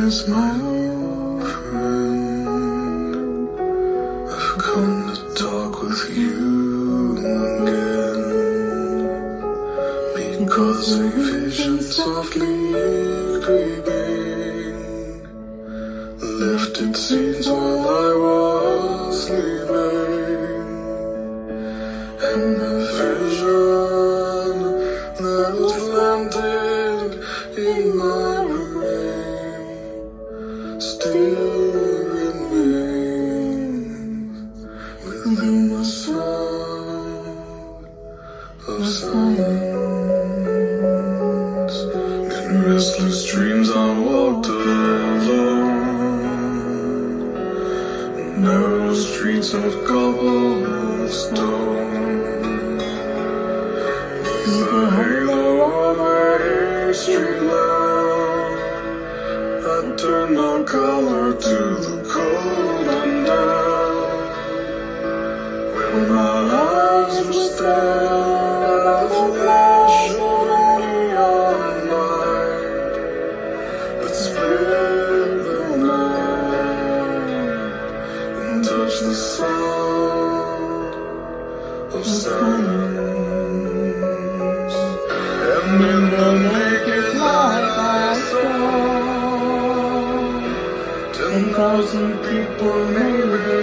Darkness, my old friend, I've come to talk with you again, because a vision softly creeping left its seeds while I was sleeping, and the vision that was planted in my brain still remains within the sound of silence. In restless dreams I walked alone, narrow streets of cobblestone, neath the halo of a street lamp, I turned my collar to the cold and damp. When my eyes were stared at the flash of a neon light that split the night and touched the sound of silence. And in the naked light I saw 10,000 people, maybe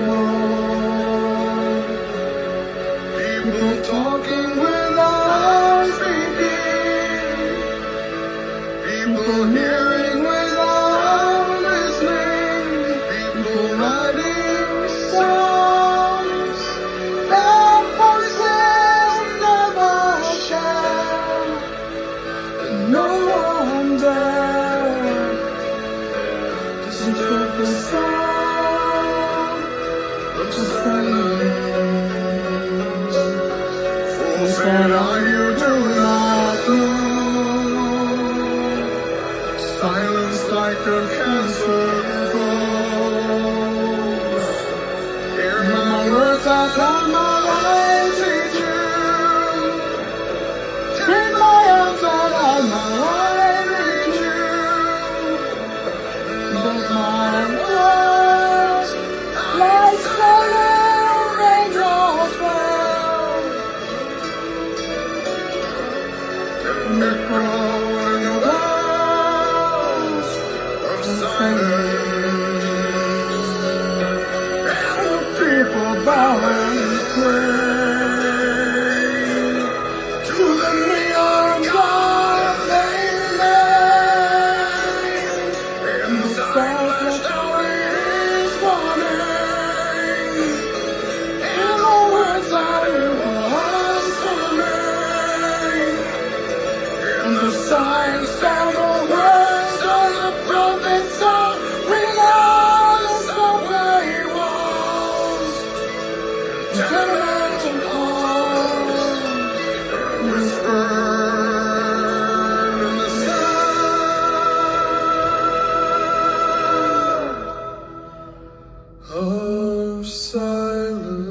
more. People talking without speaking, people hearing without listening, people writing songs that voices never share, and no one dared to disturb the sound of silence. Fools said, are you do not know? Silence like a cancer grows. Hear my words, I tell my life to you. Take my hands out of my life with you. But my words, like falling raindrops fell, and echo in the walls of silence, and the people bow and pray to the neon god they made, and the silence is warning, and the words I was forming, and the signs and the words of the prophets are written on the subway walls, tenement halls, whispered in the sound of silence.